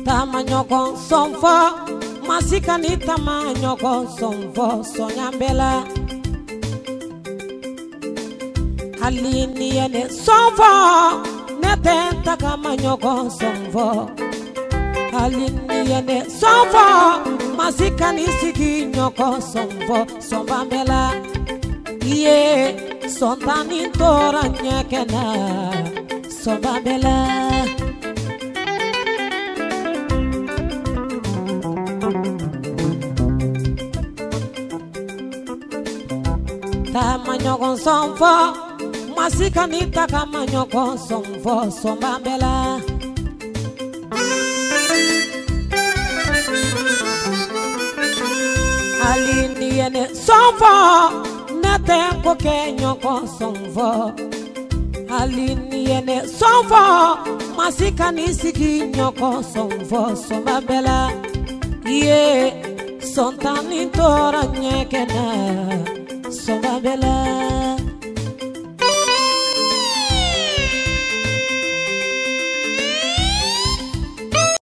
Tamanyoko sonfo masika ni tamanyoko sonfo sonyambela Halini yene sonfo netenta kamanyoko sonfo Halini yene sonfo masika ni siki nyoko sonfo sombambela Iye sontani tora nyekena sombambela Tamanyoko sonfo masika nita kamanyoko sonfo sombambela Alini yene sonfo netempo kenyoko sonfo Alini yene sonfo masika nisiki nyoko sonfo sombambela Iye sontani tora nyekena Sombambela